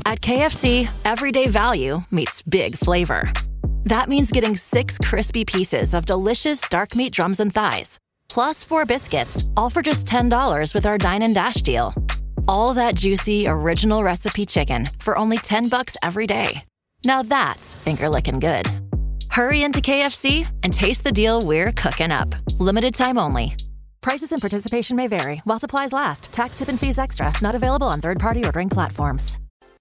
At KFC, everyday value meets big flavor. That means getting 6 crispy pieces of delicious dark meat drums and thighs, plus 4 biscuits, all for just $10 with our Dine and Dash deal. All that juicy, original recipe chicken for only $10 every day. Now that's finger-licking good. Hurry into KFC and taste the deal we're cooking up. Limited time only. Prices and participation may vary while supplies last. Tax, tip, and fees extra. Not available on third-party ordering platforms.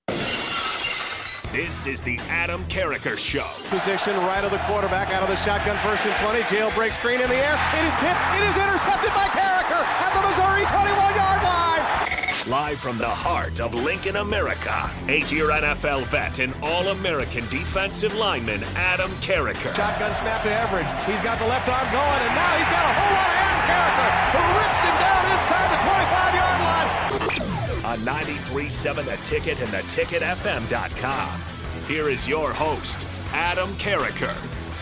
This is the Adam Carriker Show. Position right of the quarterback out of the shotgun, 1st and 20. Jailbreak screen in the air. It is tipped. It is intercepted by Carriker at the Missouri 21-yard line. Live from the heart of Lincoln, America, 8-year NFL vet and All-American defensive lineman Adam Carriker. Shotgun snap to Everidge. He's got the left arm going, and now he's got a whole lot of Adam Carriker who rips him down inside the 25-yard line. On 93.7 The Ticket and theticketfm.com. Here is your host, Adam Carriker.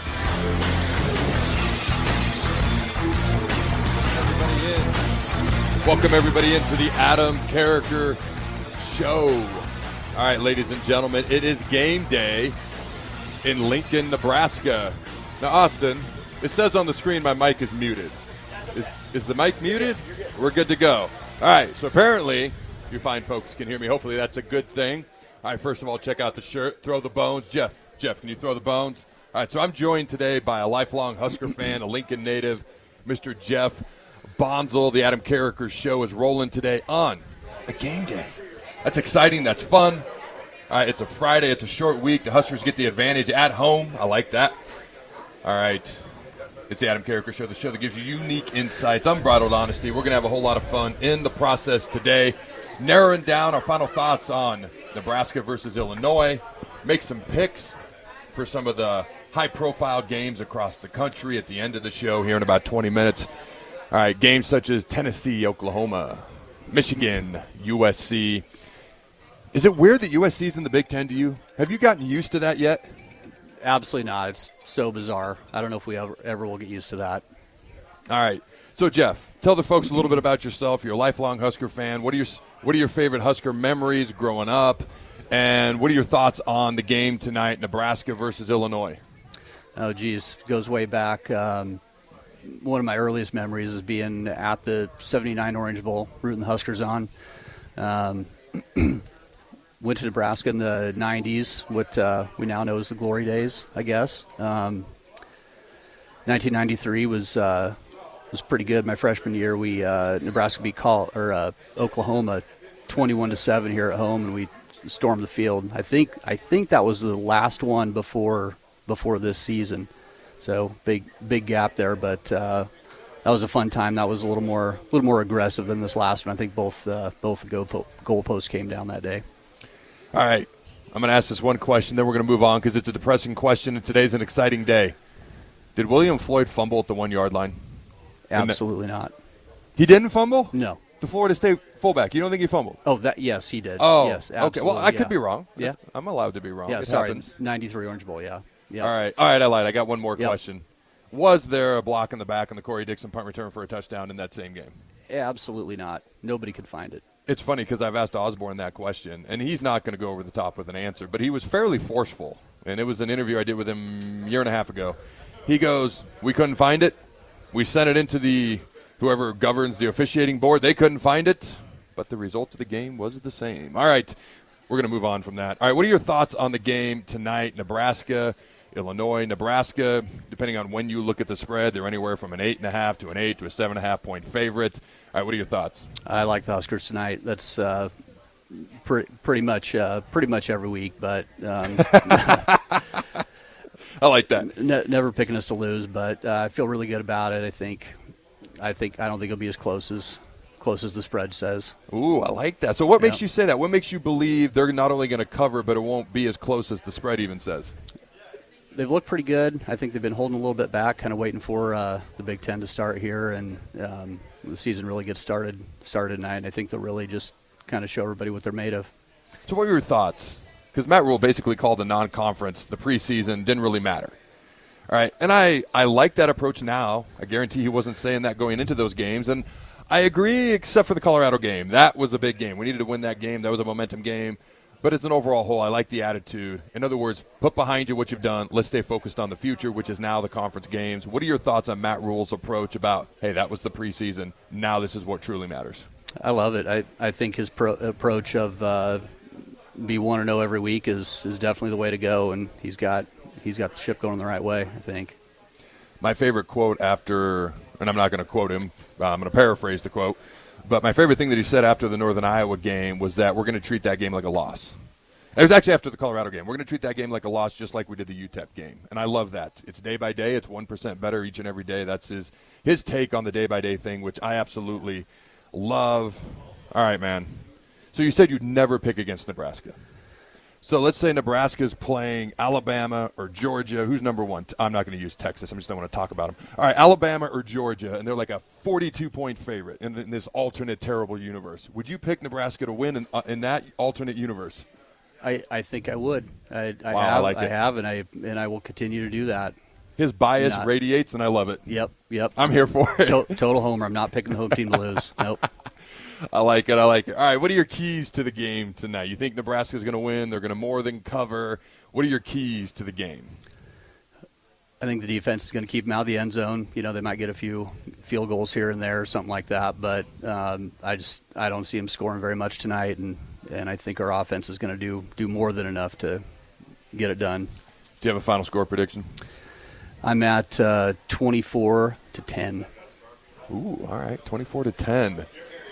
Welcome everybody into the Adam Carriker Show. All right, ladies and gentlemen, it is game day in Lincoln, Nebraska. Now, Austin, it says on the screen my mic is muted. Is the mic muted? We're good to go. All right, so apparently you fine folks can hear me. Hopefully that's a good thing. All right, first of all, check out the shirt. Throw the bones. Jeff, can you throw the bones? All right, so I'm joined today by a lifelong Husker fan, a Lincoln native, Mr. Jeff Bonzel. The Adam Carriker Show is rolling today on a game day. That's exciting. That's fun. All right, it's a Friday. It's a short week. The Huskers get the advantage at home. I like that. All right. It's the Adam Carriker Show, the show that gives you unique insights, unbridled honesty. We're going to have a whole lot of fun in the process today, narrowing down our final thoughts on Nebraska versus Illinois, make some picks for some of the high-profile games across the country at the end of the show here in about 20 minutes. All right, games such as Tennessee, Oklahoma, Michigan, USC. Is it weird that USC's in the Big Ten to you? Have you gotten used to that yet? Absolutely not. It's so bizarre. I don't know if we ever will get used to that. All right. So, Jeff, tell the folks a little bit about yourself. You're a lifelong Husker fan. What are your favorite Husker memories growing up? And what are your thoughts on the game tonight, Nebraska versus Illinois? Oh, geez. It goes way back. One of my earliest memories is being at the 79 Orange Bowl, rooting the Huskers on. Went to Nebraska in the 90s, what we now know as the glory days, I guess. 1993 was pretty good. My freshman year, we Nebraska beat Oklahoma 21-7 here at home, and we stormed the field. I think that was the last one before this season. So big gap there, but that was a fun time. That was a little more aggressive than this last one. I think both the goalposts came down that day. All right, I'm going to ask this one question, then we're going to move on because it's a depressing question, and today's an exciting day. Did William Floyd fumble at the 1-yard line? Absolutely not. He didn't fumble? No. The Florida State fullback. You don't think he fumbled? Oh, yes, he did. Oh, yes, absolutely. Okay. Well, I could be wrong. Yeah. I'm allowed to be wrong. Yeah, it sorry. happens. 93 Orange Bowl, yeah. Yep. All right, I lied. I got one more Yep. question. Was there a block in the back on the Corey Dixon punt return for a touchdown in that same game? Absolutely not. Nobody could find it. It's funny because I've asked Osborne that question, and he's not going to go over the top with an answer, but he was fairly forceful. And it was an interview I did with him a year and a half ago. He goes, we couldn't find it. We sent it into whoever governs the officiating board. They couldn't find it, but the result of the game was the same. All right, we're going to move on from that. All right, what are your thoughts on the game tonight? Nebraska, Illinois, Nebraska, depending on when you look at the spread, they're anywhere from an 8.5 to an 8 to a 7.5 point favorite. All right, what are your thoughts? I like the Huskers tonight. That's pretty much every week, but I like that. Never picking us to lose, but I feel really good about it. I don't think it'll be as close as the spread says. Ooh, I like that. So what makes you say that? What makes you believe they're not only going to cover, but it won't be as close as the spread even says? They've looked pretty good. I think they've been holding a little bit back, kind of waiting for the Big Ten to start here, and the season really gets started tonight. And I think they'll really just kind of show everybody what they're made of. So what were your thoughts? Because Matt Rule basically called the non-conference, the preseason didn't really matter. All right, and I like that approach now. I guarantee he wasn't saying that going into those games, and I agree except for the Colorado game. That was a big game. We needed to win that game. That was a momentum game. But as an overall whole, I like the attitude. In other words, put behind you what you've done. Let's stay focused on the future, which is now the conference games. What are your thoughts on Matt Rule's approach about, hey, that was the preseason. Now this is what truly matters? I love it. I think his approach of be 1-0 every week is definitely the way to go, and he's got the ship going the right way, I think. My favorite quote after, and I'm not going to quote him, I'm going to paraphrase the quote, but my favorite thing that he said after the Northern Iowa game was that we're going to treat that game like a loss. It was actually after the Colorado game. We're going to treat that game like a loss just like we did the UTEP game, and I love that. It's day by day. It's 1% better each and every day. That's his take on the day-by-day thing, which I absolutely love. All right, man. So you said you'd never pick against Nebraska. So let's say Nebraska's playing Alabama or Georgia. Who's number one? I'm not going to use Texas. I just don't want to talk about them. All right, Alabama or Georgia, and they're like a 42-point favorite in this alternate terrible universe. Would you pick Nebraska to win in that alternate universe? I think I would. I have, and I will continue to do that. His bias radiates, and I love it. Yep. I'm here for it. Total homer. I'm not picking the home team to lose. Nope. I like it. All right, what are your keys to the game tonight? You think Nebraska's going to win? They're going to more than cover. What are your keys to the game? I think the defense is going to keep them out of the end zone. You know, they might get a few field goals here and there or something like that, but I don't see them scoring very much tonight, and I think our offense is going to do more than enough to get it done. Do you have a final score prediction? I'm at 24-10. Ooh, all right, 24-10.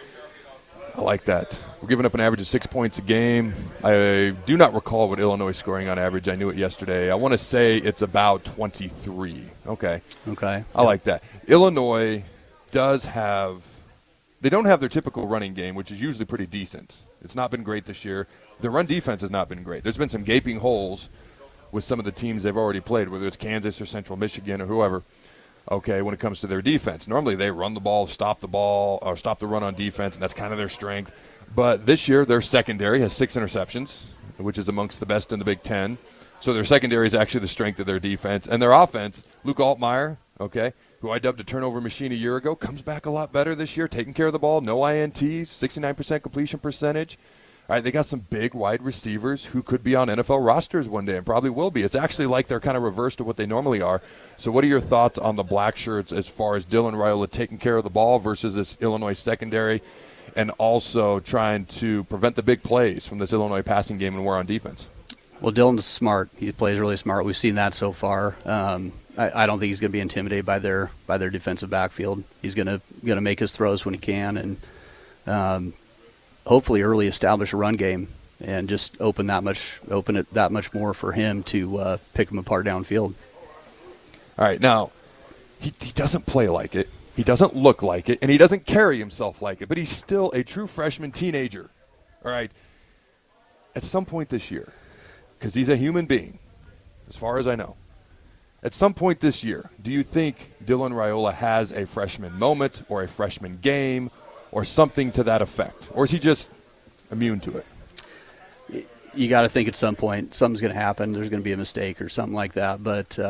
I like that. We're giving up an average of 6 points a game. I do not recall what Illinois is scoring on average. I knew it yesterday. I want to say it's about 23. Okay. I like that. Illinois does have – they don't have their typical running game, which is usually pretty decent. It's not been great this year. Their run defense has not been great. There's been some gaping holes with some of the teams they've already played, whether it's Kansas or Central Michigan or whoever. Okay, when it comes to their defense. Normally they run the ball, stop the run on defense, and that's kind of their strength. But this year their secondary has 6 interceptions, which is amongst the best in the Big Ten. So their secondary is actually the strength of their defense. And their offense, Luke Altmaier, okay, who I dubbed a turnover machine a year ago, comes back a lot better this year, taking care of the ball, no INTs, 69% completion percentage. All right, they got some big wide receivers who could be on NFL rosters one day and probably will be. It's actually like they're kind of reversed to what they normally are. So what are your thoughts on the black shirts as far as Dylan Raiola taking care of the ball versus this Illinois secondary and also trying to prevent the big plays from this Illinois passing game and war on defense? Well, Dylan's smart. He plays really smart. We've seen that so far. I don't think he's going to be intimidated by their defensive backfield. He's going to make his throws when he can and hopefully early establish a run game and just open it that much more for him to pick him apart downfield. All right, now he doesn't play like it, he doesn't look like it, and he doesn't carry himself like it, but he's still a true freshman teenager. All right, at some point this year, because he's a human being, as far as I know, at some point this year, do you think Dylan Raiola has a freshman moment or a freshman game or something to that effect? Or is he just immune to it? You got to think at some point something's going to happen. There's going to be a mistake or something like that. But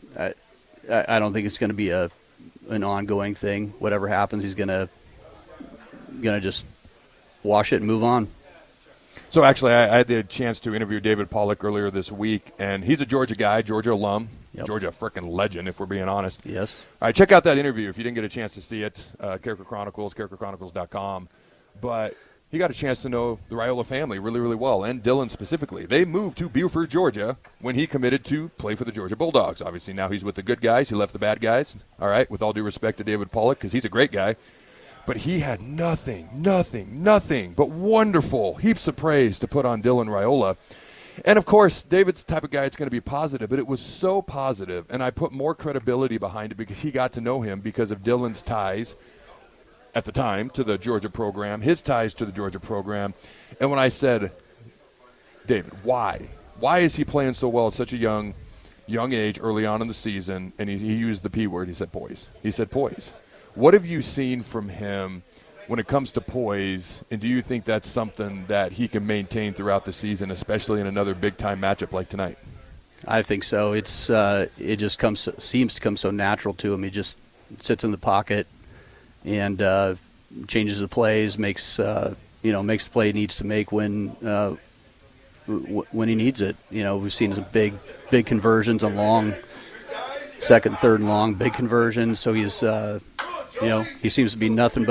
I don't think it's going to be an ongoing thing. Whatever happens, he's going to just wash it and move on. So actually, I had the chance to interview David Pollock earlier this week, and he's a Georgia guy, Georgia alum. Yep. Georgia frickin' legend, if we're being honest. Yes. All right, check out that interview if you didn't get a chance to see it. Character Chronicles, characterchronicles.com. But he got a chance to know the Raiola family really, really well, and Dylan specifically. They moved to Buford, Georgia, when he committed to play for the Georgia Bulldogs. Obviously, now he's with the good guys. He left the bad guys. All right, with all due respect to David Pollock, because he's a great guy. But he had nothing but wonderful heaps of praise to put on Dylan Raiola. And, of course, David's the type of guy that's going to be positive, but it was so positive, and I put more credibility behind it because he got to know him because of Dylan's ties at the time to the Georgia program, his ties to the Georgia program. And when I said, David, why? Why is he playing so well at such a young age early on in the season? And he used the P word. He said poise. What have you seen from him when it comes to poise, and do you think that's something that he can maintain throughout the season, especially in another big-time matchup like tonight? I think so. It just seems to come so natural to him. He just sits in the pocket and changes the plays, makes the play he needs to make when when he needs it. We've seen some big conversions on long, second, third and long, big conversions. So he's, he seems to be nothing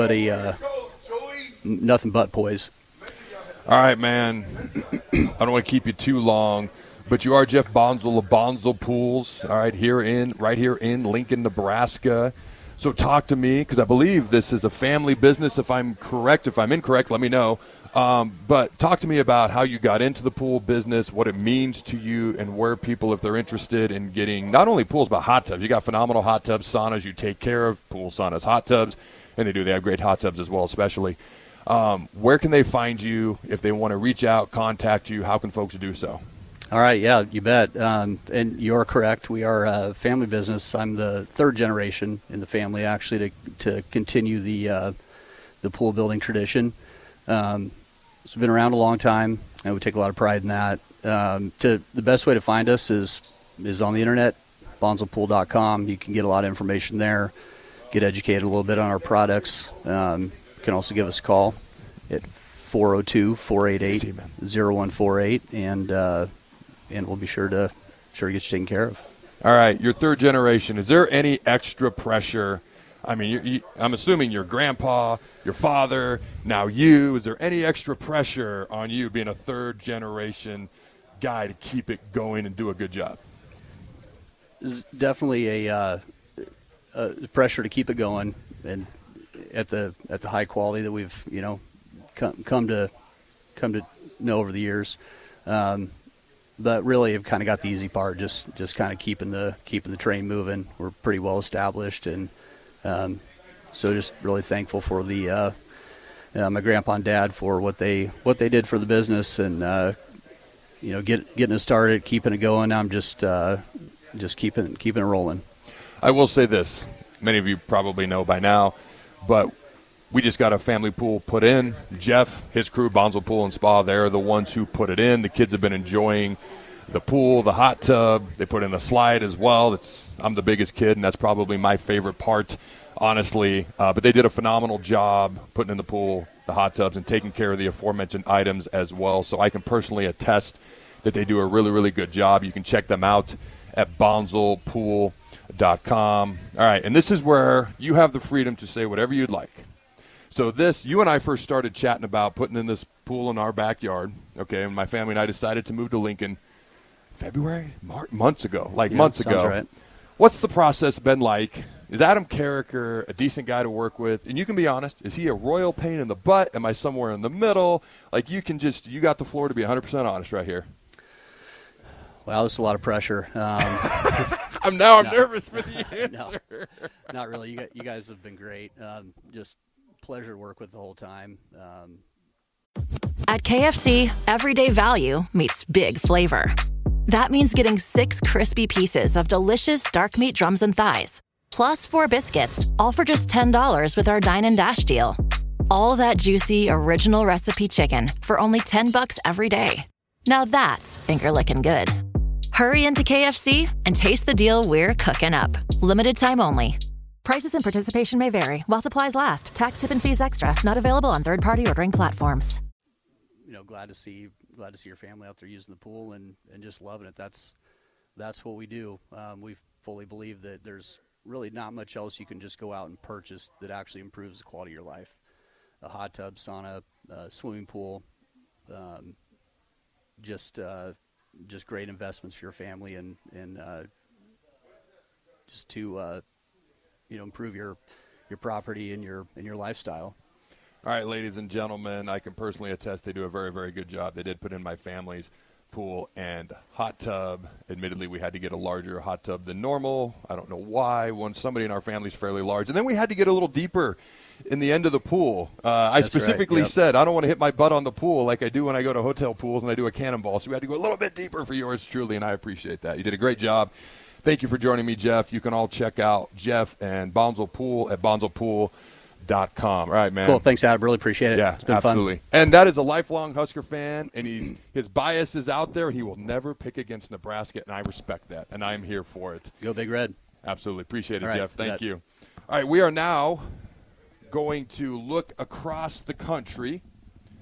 but poise. All right, man. I don't want to keep you too long, but you are Jeff Bonzel of Bonzel Pools. All right, right here in Lincoln, Nebraska. So talk to me, because I believe this is a family business. If I'm correct, if I'm incorrect, let me know. But talk to me about how you got into the pool business, what it means to you, and where people, if they're interested in getting not only pools but hot tubs. You got phenomenal hot tubs, saunas you take care of, pool saunas, hot tubs, and they have great hot tubs as well, especially. Where can they find you if they want to reach out, contact you? How can folks do so? All right, yeah, you bet. And you're correct. We are a family business. I'm the third generation in the family, actually, to continue the pool building tradition. It's been around a long time, and we take a lot of pride in that. The best way to find us is on the internet, bonzelpool.com. You can get a lot of information there, get educated a little bit on our products. You can also give us a call at 402-488-0148, and we'll be sure to get you taken care of. All right, your third generation. Is there any extra pressure? I mean, I'm assuming your grandpa, your father, now you. Is there any extra pressure on you being a third generation guy to keep it going and do a good job? There's definitely a pressure to keep it going, and at the high quality that we've come to know over the years. But really, I've kind of got the easy part, just kind of keeping the train moving. We're pretty well established, and so just really thankful for the my grandpa and dad for what they did for the business, and getting it started, keeping it going. I'm just keeping it rolling. I will say this: many of you probably know by now, but we just got a family pool put in. Jeff, his crew, Bonzel Pool and Spa, they're the ones who put it in. The kids have been enjoying the pool, the hot tub. They put in a slide as well. I'm the biggest kid, and that's probably my favorite part, honestly. But they did a phenomenal job putting in the pool, the hot tubs, and taking care of the aforementioned items as well. So I can personally attest that they do a really, really good job. You can check them out at bonzelpool.com. All right, and this is where you have the freedom to say whatever you'd like. So you and I first started chatting about putting in this pool in our backyard, okay, and my family and I decided to move to Lincoln months ago. Sounds right. What's the process been like? Is Adam Carricker a decent guy to work with? And you can be honest, is he a royal pain in the butt? Am I somewhere in the middle? You got the floor to be 100% honest right here. Well, it's a lot of pressure. I'm nervous for the answer. No, not really. You guys have been great. Just pleasure to work with the whole time. At KFC, everyday value meets big flavor. That means getting 6 crispy pieces of delicious dark meat drums and thighs, plus 4 biscuits, all for just $10 with our Dine and Dash deal. All that juicy, original recipe chicken for only $10 every day. Now that's finger-licking good. Hurry into KFC and taste the deal we're cooking up. Limited time only. Prices and participation may vary while supplies last. Tax, tip, and fees extra. Not available on third-party ordering platforms. Glad to see your family out there using the pool and just loving it. That's what we do. We fully believe that there's really not much else you can just go out and purchase that actually improves the quality of your life. A hot tub, sauna, swimming pool, just great investments for your family and just to improve your property and your lifestyle. All right, ladies and gentlemen, I can personally attest they do a very, very good job. They did put in my family's pool and hot tub. Admittedly, we had to get a larger hot tub than normal. I don't know why. Somebody in our family is fairly large. And then we had to get a little deeper in the end of the pool. I specifically said, I don't want to hit my butt on the pool like I do when I go to hotel pools and I do a cannonball. So we had to go a little bit deeper for yours truly, and I appreciate that. You did a great job. Thank you for joining me, Jeff. You can all check out Jeff and Bonzel Pool at bonzelpool.com. All right, man. Cool. Thanks, Adam. Really appreciate it. Yeah, it's been absolutely. Fun. And that is a lifelong Husker fan, and his bias is out there, and he will never pick against Nebraska, and I respect that, and I'm here for it. Go Big Red. Absolutely. Appreciate it, all right, Jeff. Thank you. All right, we are now going to look across the country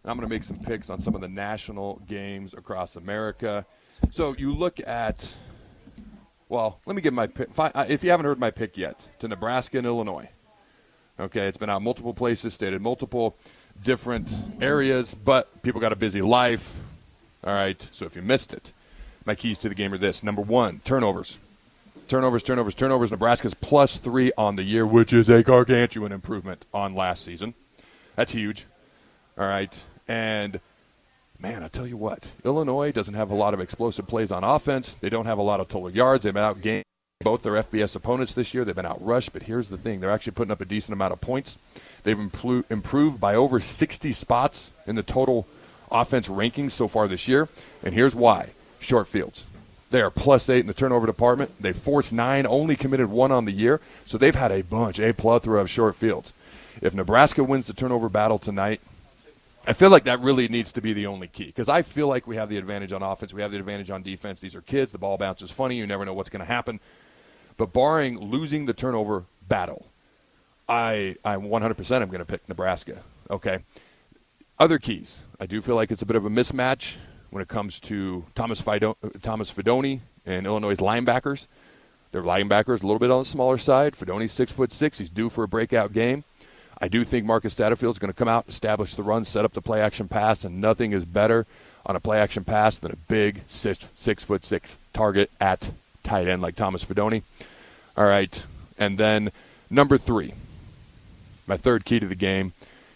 I'm going to make some picks on some of the national games across America. So you look at, well, let me give my pick. If you haven't heard my pick yet, to Nebraska and Illinois. Okay, it's been out multiple places, stayed in multiple different areas, but people got a busy life. All right, so if you missed it, my keys to the game are this. Number one, turnovers. Turnovers. Nebraska's +3 on the year, which is a gargantuan improvement on last season. That's huge. All right. And, man, I tell you what, Illinois doesn't have a lot of explosive plays on offense. They don't have a lot of total yards. They've been outgained both their FBS opponents this year. They've been outrushed, but here's the thing. They're actually putting up a decent amount of points. They've improved by over 60 spots in the total offense rankings so far this year. And here's why. Short fields. They are +8 in the turnover department. They forced 9, only committed 1 on the year. So they've had a plethora of short fields. If Nebraska wins the turnover battle tonight, I feel like that really needs to be the only key, because I feel like we have the advantage on offense. We have the advantage on defense. These are kids. The ball bounces funny. You never know what's going to happen. But barring losing the turnover battle, I 100% am going to pick Nebraska. Okay. Other keys. I do feel like it's a bit of a mismatch when it comes to Thomas Fidone and Illinois' linebackers. Their linebackers a little bit on the smaller side. Fidone's 6'6". He's due for a breakout game. I do think Marcus Satterfield's going to come out, establish the run, set up the play-action pass, and nothing is better on a play-action pass than a big 6'6" target at tight end like Thomas Fidone. All right, and then number 3, my third key to the game,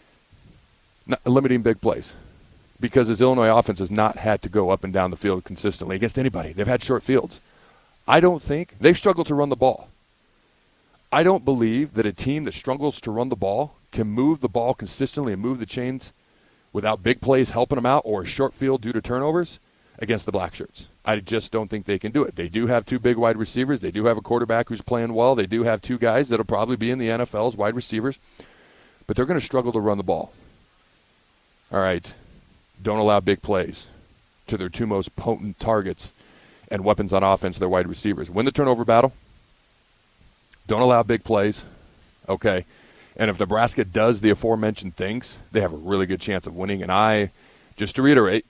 limiting big plays. Because this Illinois offense has not had to go up and down the field consistently against anybody. They've had short fields. I don't think they've struggled to run the ball. I don't believe that a team that struggles to run the ball can move the ball consistently and move the chains without big plays helping them out or a short field due to turnovers against the Blackshirts. I just don't think they can do it. They do have 2 big wide receivers. They do have a quarterback who's playing well. They do have 2 guys that will probably be in the NFL as wide receivers. But they're going to struggle to run the ball. All right. Don't allow big plays to their 2 most potent targets and weapons on offense, their wide receivers. Win the turnover battle. Don't allow big plays. Okay. And if Nebraska does the aforementioned things, they have a really good chance of winning. And just to reiterate,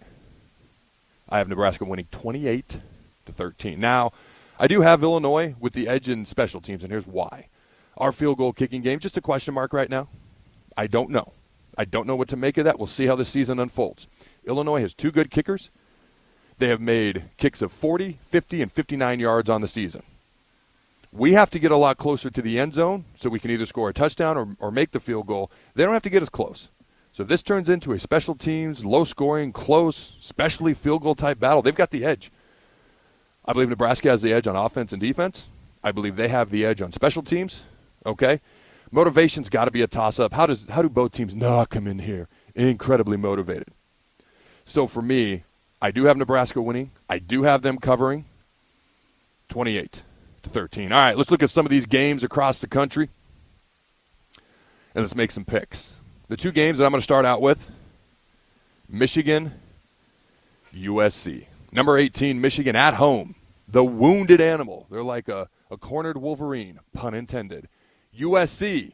I have Nebraska winning 28-13. Now, I do have Illinois with the edge in special teams, and here's why. Our field goal kicking game, just a question mark right now. I don't know. I don't know what to make of that. We'll see how the season unfolds. Illinois has 2 good kickers. They have made kicks of 40, 50, and 59 yards on the season. We have to get a lot closer to the end zone so we can either score a touchdown or make the field goal. They don't have to get as close. So if this turns into a special teams, low-scoring, close, especially field goal-type battle, they've got the edge. I believe Nebraska has the edge on offense and defense. I believe they have the edge on special teams. Okay? Motivation's got to be a toss-up. How do both teams not come in here incredibly motivated? So for me, I do have Nebraska winning. I do have them covering 28-13. All right, let's look at some of these games across the country, and let's make some picks. The 2 games that I'm going to start out with, Michigan, USC. Number 18, Michigan at home. The wounded animal. They're like a cornered Wolverine, pun intended. USC.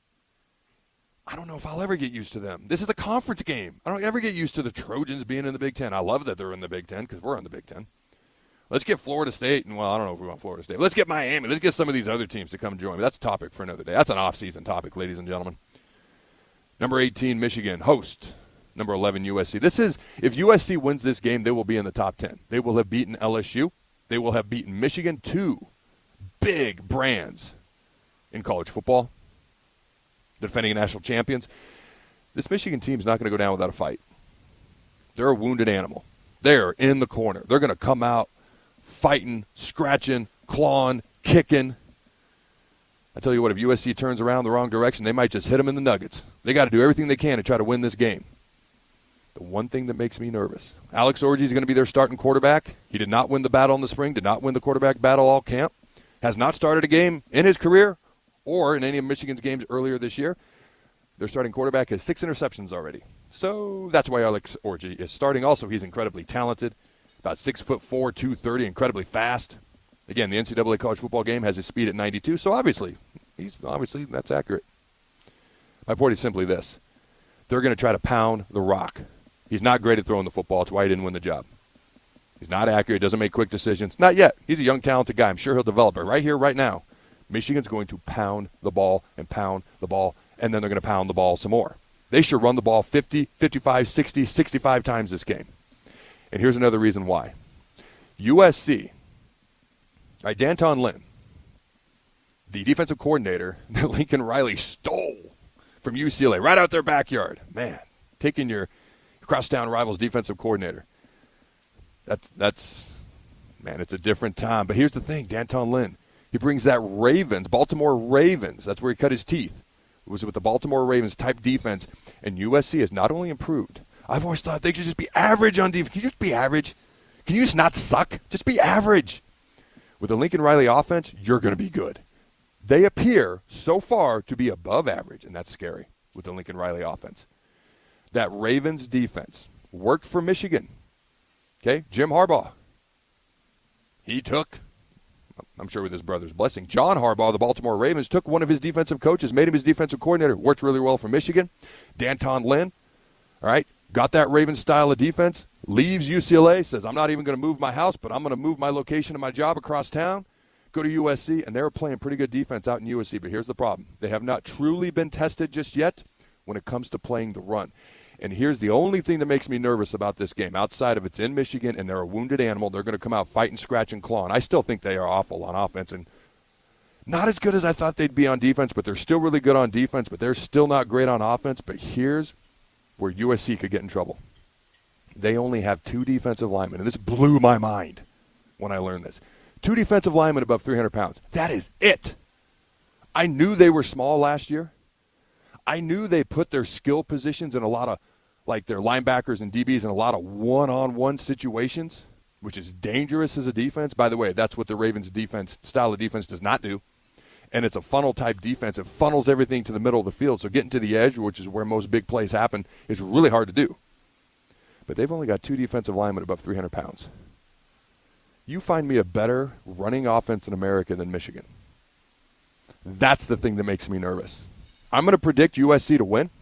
I don't know if I'll ever get used to them. This is a conference game. I don't ever get used to the Trojans being in the Big Ten. I love that they're in the Big Ten because we're in the Big Ten. Let's get Florida State, and, well, I don't know if we want Florida State. But let's get Miami. Let's get some of these other teams to come join me. That's a topic for another day. That's an off-season topic, ladies and gentlemen. Number 18, Michigan, host. Number 11, USC. If USC wins this game, they will be in the top 10. They will have beaten LSU. They will have beaten Michigan, 2 big brands in college football. Defending national champions. This Michigan team is not going to go down without a fight. They're a wounded animal. They're in the corner. They're going to come out fighting, scratching, clawing, kicking. I tell you what, if USC turns around the wrong direction, they might just hit them in the nuggets. They got to do everything they can to try to win this game. The one thing that makes me nervous, Alex Orji is going to be their starting quarterback. He did not win the battle in the spring, did not win the quarterback battle all camp, has not started a game in his career or in any of Michigan's games earlier this year. Their starting quarterback has 6 interceptions already. So that's why Alex Orji is starting. Also, he's incredibly talented, about 6'4", 230, incredibly fast. Again, the NCAA college football game has his speed at 92, so obviously that's accurate. My point is simply this. They're going to try to pound the rock He's not great at throwing the football. That's why he didn't win the job. He's not accurate. Doesn't make quick decisions. Not yet. He's a young, talented guy. I'm sure he'll develop it. Right here, right now, Michigan's going to pound the ball, and then they're going to pound the ball some more. They should run the ball 50, 55, 60, 65 times this game. And here's another reason why. USC, D'Anton Lynn, the defensive coordinator that Lincoln Riley stole from UCLA right out their backyard. Man, taking your crosstown rival's defensive coordinator. That's it's a different time. But here's the thing, D'Anton Lynn, he brings that Baltimore Ravens, that's where he cut his teeth. It was with the Baltimore Ravens type defense, and USC has not only improved. I've always thought they should just be average on defense. Can you just be average? Can you just not suck? Just be average. With the Lincoln Riley offense, you're going to be good. They appear so far to be above average, and that's scary with the Lincoln Riley offense. That Ravens defense worked for Michigan. Okay, Jim Harbaugh. He took, I'm sure with his brother's blessing, John Harbaugh, the Baltimore Ravens, took one of his defensive coaches, made him his defensive coordinator, worked really well for Michigan. D'Anton Lynn, all right, got that Ravens style of defense, leaves UCLA, says, I'm not even going to move my house, but I'm going to move my location of my job across town, go to USC, and they were playing pretty good defense out in USC. But here's the problem. They have not truly been tested just yet when it comes to playing the run. And here's the only thing that makes me nervous about this game. Outside of it's in Michigan and they're a wounded animal, they're going to come out fighting, scratch, and claw. And I still think they are awful on offense and not as good as I thought they'd be on defense, but they're still really good on defense, but they're still not great on offense. But here's where USC could get in trouble. They only have 2 defensive linemen, and this blew my mind when I learned this. 2 defensive linemen above 300 pounds. That is it. I knew they were small last year. I knew they put their skill positions in a lot of, like their linebackers and DBs in a lot of one-on-one situations, which is dangerous as a defense. By the way, that's what the Ravens' defense style of defense does not do. And it's a funnel-type defense. It funnels everything to the middle of the field. So getting to the edge, which is where most big plays happen, is really hard to do. But they've only got 2 defensive linemen above 300 pounds. You find me a better running offense in America than Michigan. That's the thing that makes me nervous. I'm going to predict USC to win.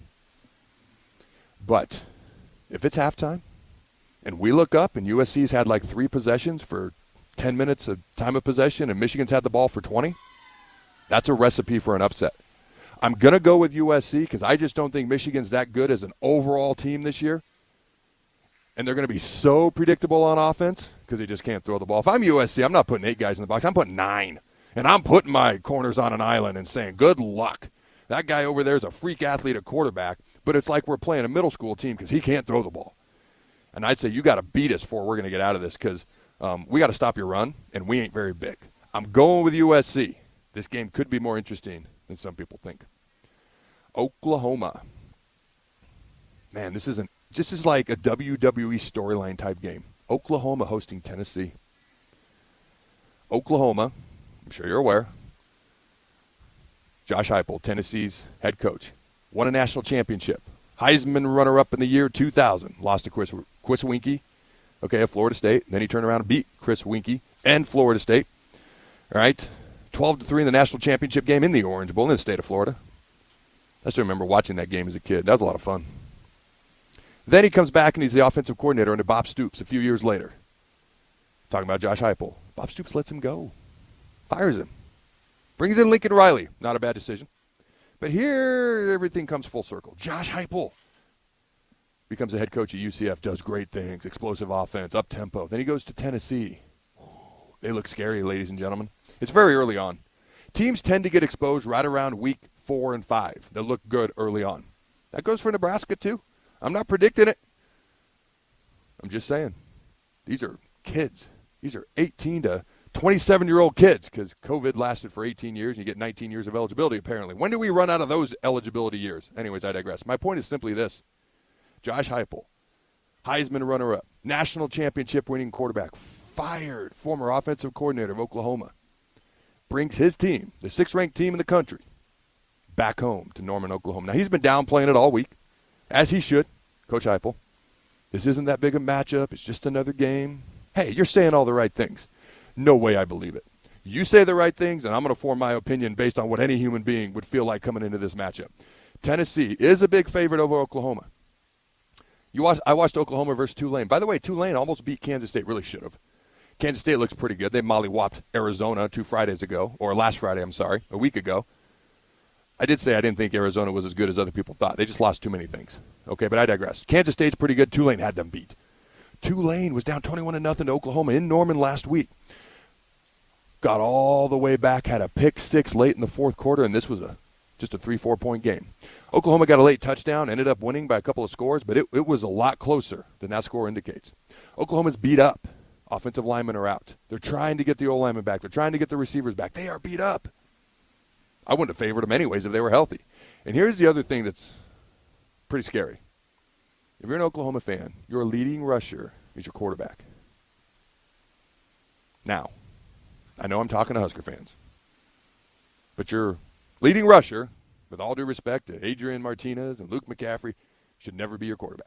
But if it's halftime and we look up and USC's had like 3 possessions for 10 minutes of time of possession and Michigan's had the ball for 20, that's a recipe for an upset. I'm going to go with USC because I just don't think Michigan's that good as an overall team this year. And they're going to be so predictable on offense because they just can't throw the ball. If I'm USC, I'm not putting 8 guys in the box. I'm putting 9. And I'm putting my corners on an island and saying, good luck. That guy over there is a freak athlete at quarterback, but it's like we're playing a middle school team because he can't throw the ball. And I'd say you got to beat us before we're going to get out of this because we got to stop your run, and we ain't very big. I'm going with USC. This game could be more interesting than some people think. Oklahoma. Man, this is like a WWE storyline type game. Oklahoma hosting Tennessee. Oklahoma, I'm sure you're aware, Josh Heupel, Tennessee's head coach, won a national championship. Heisman runner-up in the year 2000. Lost to Chris Weinke, of Florida State. Then he turned around and beat Chris Weinke and Florida State. All right, 12-3 in the national championship game in the Orange Bowl in the state of Florida. I still remember watching that game as a kid. That was a lot of fun. Then he comes back and he's the offensive coordinator under Bob Stoops a few years later. Talking about Josh Heupel. Bob Stoops lets him go. Fires him. Brings in Lincoln Riley. Not a bad decision. But here, everything comes full circle. Josh Heupel becomes the head coach at UCF, does great things, explosive offense, up-tempo. Then he goes to Tennessee. They look scary, ladies and gentlemen. It's very early on. Teams tend to get exposed right around week 4 and 5. They look good early on. That goes for Nebraska, too. I'm not predicting it. I'm just saying. These are kids. These are 18 to 27-year-old kids because COVID lasted for 18 years and you get 19 years of eligibility apparently. When do we run out of those eligibility years? Anyways, I digress. My point is simply this. Josh Heupel, Heisman runner-up, national championship winning quarterback, fired former offensive coordinator of Oklahoma, brings his team, the 6th-ranked team in the country, back home to Norman, Oklahoma. Now, he's been downplaying it all week, as he should, Coach Heupel. This isn't that big a matchup. It's just another game. Hey, you're saying all the right things. No way I believe it. You say the right things, and I'm going to form my opinion based on what any human being would feel like coming into this matchup. Tennessee is a big favorite over Oklahoma. I watched Oklahoma versus Tulane. By the way, Tulane almost beat Kansas State. Really should have. Kansas State looks pretty good. They mollywopped Arizona a week ago. I did say I didn't think Arizona was as good as other people thought. They just lost too many things. Okay, but I digress. Kansas State's pretty good. Tulane had them beat. Tulane was down 21-0 to Oklahoma in Norman last week. Got all the way back, had a pick six late in the fourth quarter, and this was just a 3-4 point game. Oklahoma got a late touchdown, ended up winning by a couple of scores, but it was a lot closer than that score indicates. Oklahoma's beat up. Offensive linemen are out. They're trying to get the O-linemen back. They're trying to get the receivers back. They are beat up. I wouldn't have favored them anyways if they were healthy. And here's the other thing that's pretty scary. If you're an Oklahoma fan, your leading rusher is your quarterback. Now, I know I'm talking to Husker fans, but your leading rusher, with all due respect to Adrian Martinez and Luke McCaffrey, should never be your quarterback.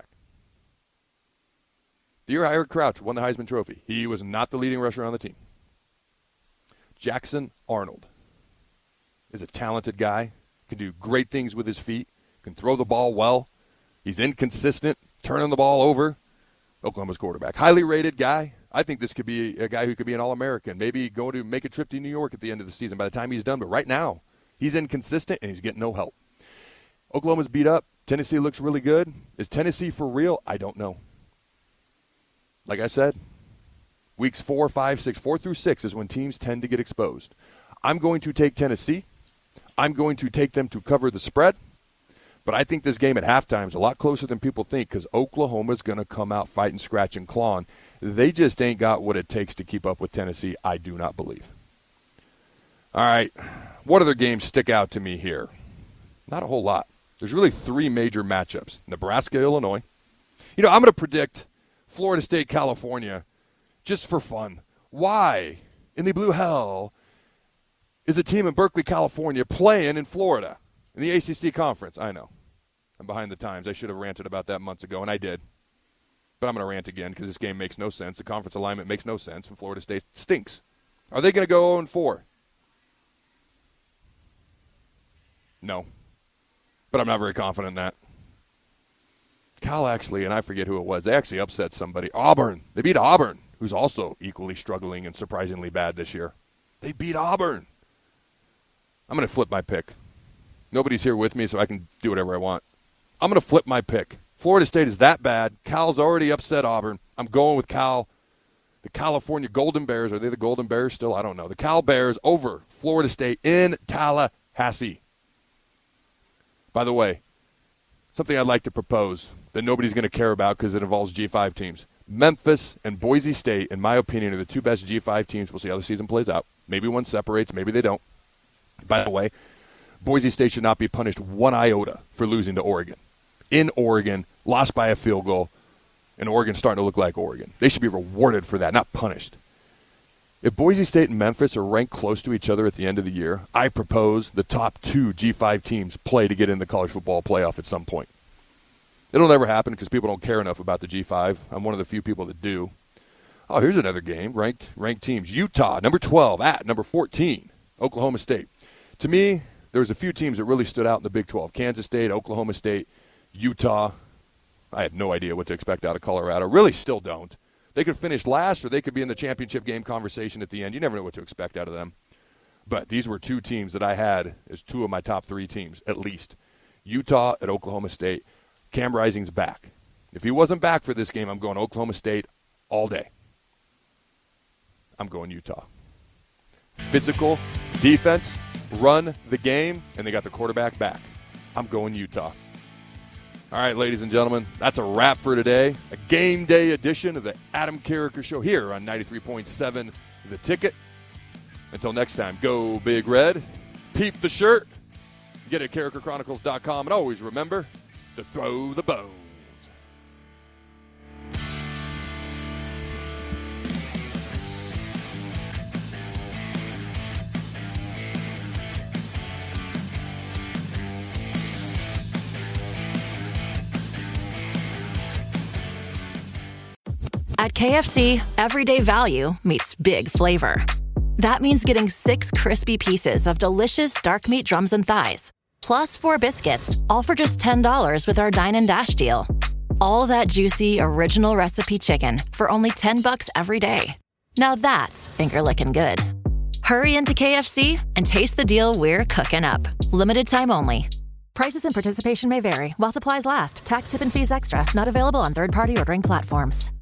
The year Eric Crouch won the Heisman Trophy, he was not the leading rusher on the team. Jackson Arnold is a talented guy, can do great things with his feet, can throw the ball well. He's inconsistent, turning the ball over. Oklahoma's quarterback. Highly rated guy. I think this could be a guy who could be an All-American, maybe going to make a trip to New York at the end of the season by the time he's done. But right now, he's inconsistent and he's getting no help. Oklahoma's beat up. Tennessee looks really good. Is Tennessee for real? I don't know. Like I said, weeks 4, 5, 6, 4 through 6 is when teams tend to get exposed. I'm going to take Tennessee. I'm going to take them to cover the spread. But I think this game at halftime is a lot closer than people think because Oklahoma's going to come out fighting, scratch, and clawing. They just ain't got what it takes to keep up with Tennessee, I do not believe. All right, what other games stick out to me here? Not a whole lot. There's really 3 major matchups. Nebraska, Illinois. I'm going to predict Florida State, California, just for fun. Why in the blue hell is a team in Berkeley, California playing in Florida in the ACC conference? I know. I'm behind the times. I should have ranted about that months ago, and I did. But I'm going to rant again because this game makes no sense. The conference alignment makes no sense, and Florida State stinks. Are they going to go 0-4? No. But I'm not very confident in that. Cal actually, and I forget who it was, they actually upset somebody. Auburn. They beat Auburn, who's also equally struggling and surprisingly bad this year. They beat Auburn. I'm going to flip my pick. Nobody's here with me, so I can do whatever I want. I'm going to flip my pick. Florida State is that bad. Cal's already upset Auburn. I'm going with Cal. The California Golden Bears. Are they the Golden Bears still? I don't know. The Cal Bears over Florida State in Tallahassee. By the way, something I'd like to propose that nobody's going to care about because it involves G5 teams. Memphis and Boise State, in my opinion, are the 2 best G5 teams. We'll see how the season plays out. Maybe one separates. Maybe they don't. By the way, Boise State should not be punished 1 iota for losing to Oregon. In Oregon, lost by a field goal, and Oregon's starting to look like Oregon. They should be rewarded for that, not punished. If Boise State and Memphis are ranked close to each other at the end of the year, I propose the top 2 G5 teams play to get in the college football playoff at some point. It'll never happen because people don't care enough about the G5. I'm one of the few people that do. Oh, here's another game, ranked teams. Utah, number 12, at number 14, Oklahoma State. To me, there was a few teams that really stood out in the Big 12. Kansas State, Oklahoma State, Utah. I had no idea what to expect out of Colorado. Really still don't. They could finish last or they could be in the championship game conversation at the end. You never know what to expect out of them. But these were 2 teams that I had as 2 of my top 3 teams, at least. Utah at Oklahoma State. Cam Rising's back. If he wasn't back for this game, I'm going Oklahoma State all day. I'm going Utah. Physical, defense, run the game, and they got the quarterback back. I'm going Utah. All right, ladies and gentlemen, that's a wrap for today. A game day edition of the Adam Carriker Show here on 93.7 The Ticket. Until next time, go Big Red. Peep the shirt. Get it at CarrikerChronicles.com. And always remember to throw the bones. At KFC, everyday value meets big flavor. That means getting 6 crispy pieces of delicious dark meat drums and thighs, plus 4 biscuits, all for just $10 with our Dine and Dash deal. All that juicy, original recipe chicken for only $10 every day. Now that's finger-licking good. Hurry into KFC and taste the deal we're cooking up. Limited time only. Prices and participation may vary while supplies last. Tax, tip, and fees extra. Not available on third-party ordering platforms.